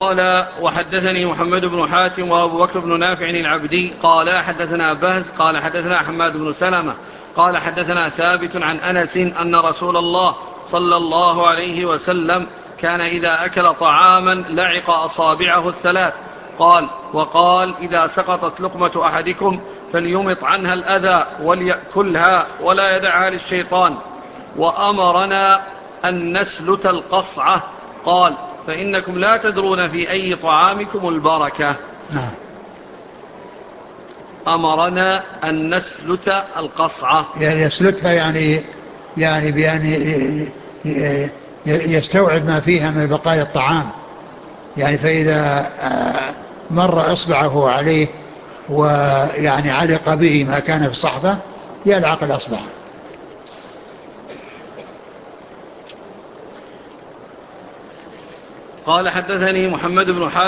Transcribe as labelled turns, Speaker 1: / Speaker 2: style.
Speaker 1: قال وحدثني محمد بن حاتم وأبو بكر بن نافع العبدي قال حدثنا بهز قال حدثنا حماد بن سلمة قال حدثنا ثابت عن أنس أن رسول الله صلى الله عليه وسلم كان إذا أكل طعاما لعق أصابعه الثلاث وقال إذا سقطت لقمة أحدكم فليمط عنها الأذى وليأكلها ولا يدعها للشيطان. وأمرنا أن نسلت القصعة قال فإنكم لا تدرون في أي طعامكم البركة.
Speaker 2: نعم.
Speaker 1: أمرنا أن نسلت القصعة،
Speaker 2: يعني يسلتها يعني بأن يستوعب ما فيها من بقايا الطعام، يعني فإذا مر إصبعه عليه ويعني علق به ما كان في الصحفة يلعق الأصبع.
Speaker 1: قال حدثني محمد بن حاتم